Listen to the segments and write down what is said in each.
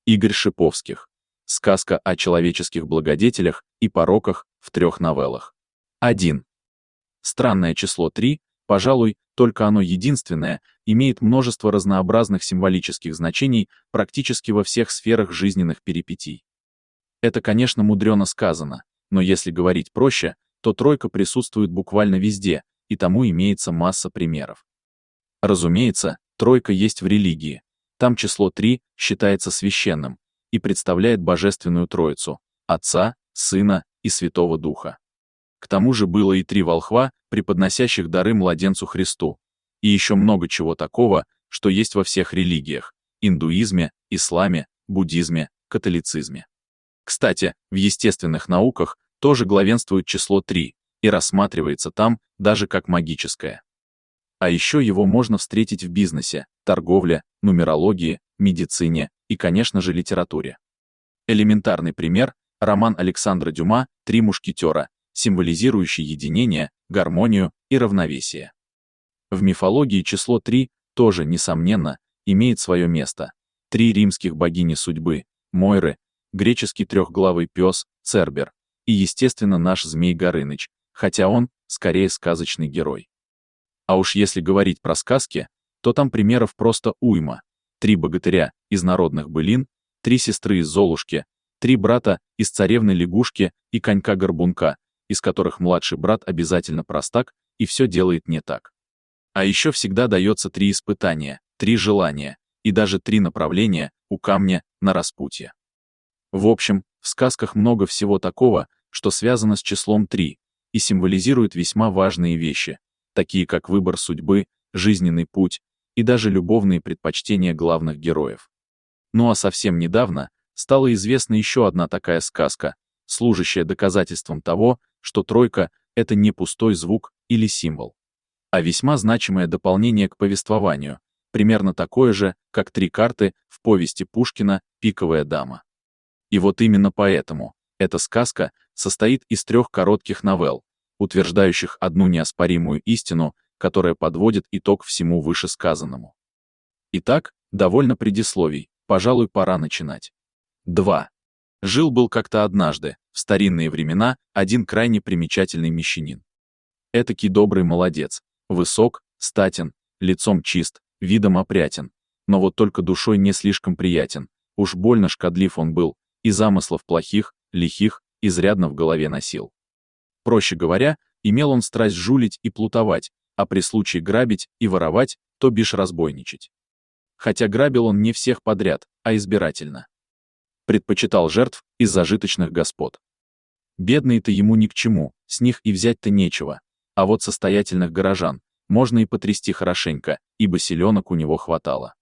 Игорь Шиповских. Сказка о человеческих благодетелях и пороках в 3 новеллах. 1. Странное число 3, пожалуй, только оно единственное, имеет множество разнообразных символических значений практически во всех сферах жизненных перипетий. Это, конечно, мудрено сказано, но если говорить проще, то тройка присутствует буквально везде, и тому имеется масса примеров. Разумеется, тройка есть в религии. Там число 3 считается священным и представляет Божественную Троицу – Отца, Сына и Святого Духа. К тому же было и 3 волхва, преподносящих дары младенцу Христу, и еще много чего такого, что есть во всех религиях – индуизме, исламе, буддизме, католицизме. Кстати, в естественных науках тоже главенствует число 3 и рассматривается там даже как магическое. А еще его можно встретить в бизнесе, торговле, нумерологии, медицине и, конечно же, литературе. Элементарный пример – роман Александра Дюма «Три мушкетера», символизирующий единение, гармонию и равновесие. В мифологии число 3 тоже, несомненно, имеет свое место. 3 римских богини судьбы – Мойры, греческий трехглавый пес – Цербер и, естественно, наш Змей Горыныч, хотя он, скорее, сказочный герой. А уж если говорить про сказки, то там примеров просто уйма. 3 богатыря из народных былин, 3 сестры из Золушки, 3 брата из царевны Лягушки и конька-горбунка, из которых младший брат обязательно простак и все делает не так. А еще всегда дается 3 испытания, 3 желания и даже 3 направления у камня на распутье. В общем, в сказках много всего такого, что связано с числом 3 и символизирует весьма важные вещи, такие как выбор судьбы, жизненный путь и даже любовные предпочтения главных героев. Ну а совсем недавно стала известна еще одна такая сказка, служащая доказательством того, что тройка — это не пустой звук или символ, а весьма значимое дополнение к повествованию, примерно такое же, как 3 карты в повести Пушкина «Пиковая дама». И вот именно поэтому эта сказка состоит из 3 коротких новелл, утверждающих одну неоспоримую истину, которая подводит итог всему вышесказанному. Итак, довольно предисловий, пожалуй, пора начинать. 2. Жил-был как-то однажды, в старинные времена, один крайне примечательный мещанин. Этакий добрый молодец, высок, статен, лицом чист, видом опрятен, но вот только душой не слишком приятен, уж больно шкодлив он был, и замыслов плохих, лихих, изрядно в голове носил. Проще говоря, имел он страсть жулить и плутовать, а при случае грабить и воровать, то бишь разбойничать. Хотя грабил он не всех подряд, а избирательно. Предпочитал жертв из зажиточных господ. Бедные-то ему ни к чему, с них и взять-то нечего, а вот состоятельных горожан можно и потрясти хорошенько, ибо селенок у него хватало.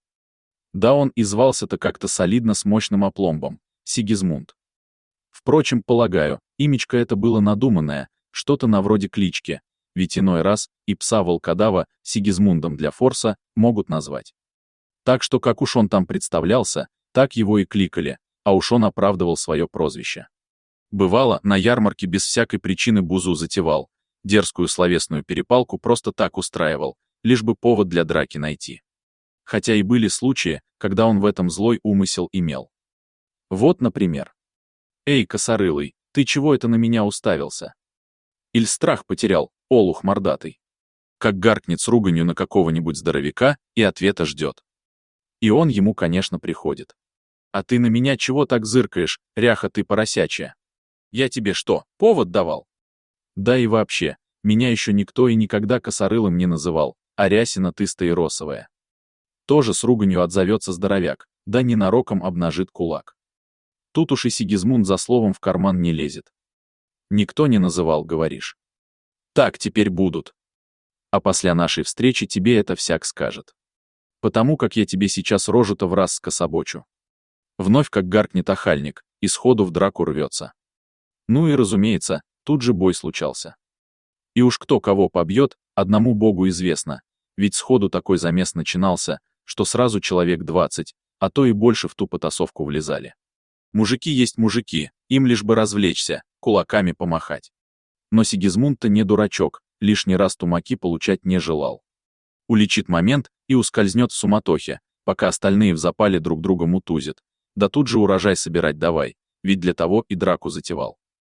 Да он и звался-то как-то солидно с мощным опломбом — Сигизмунд. Впрочем, полагаю, имечко это было надуманное, что-то на вроде клички, ведь иной раз и пса-волкодава Сигизмундом для форса могут назвать. Так что как уж он там представлялся, так его и кликали, а уж он оправдывал свое прозвище. Бывало, на ярмарке без всякой причины бузу затевал, дерзкую словесную перепалку просто так устраивал, лишь бы повод для драки найти. Хотя и были случаи, когда он в этом злой умысел имел. Вот, например. «Эй, косорылый, ты чего это на меня уставился? Иль страх потерял, олух мордатый?» Как гаркнет с руганью на какого-нибудь здоровяка и ответа ждет. И он ему, конечно, приходит. «А ты на меня чего так зыркаешь, ряха ты поросячья? Я тебе что, повод давал?» Да и вообще, меня еще никто и никогда косорылым не называл, а рясина ты стаиросовая. Тоже с руганью отзовется здоровяк, да ненароком обнажит кулак. Тут уж и Сигизмунд за словом в карман не лезет. Никто не называл, говоришь. Так теперь будут. А после нашей встречи тебе это всяк скажет. Потому как я тебе сейчас рожу-то враз скособочу. Вновь как гаркнет охальник, и сходу в драку рвется. Ну и разумеется, тут же бой случался. И уж кто кого побьет, одному богу известно, ведь сходу такой замес начинался, что сразу человек 20, а то и больше в ту потасовку влезали. Мужики есть мужики, им лишь бы развлечься, кулаками помахать. Но Сигизмунд-то не дурачок, лишний раз тумаки получать не желал. Уличит момент и ускользнет в суматохе, пока остальные в запале друг друга мутузят, Да тут же урожай собирать давай, ведь для того и драку затевал.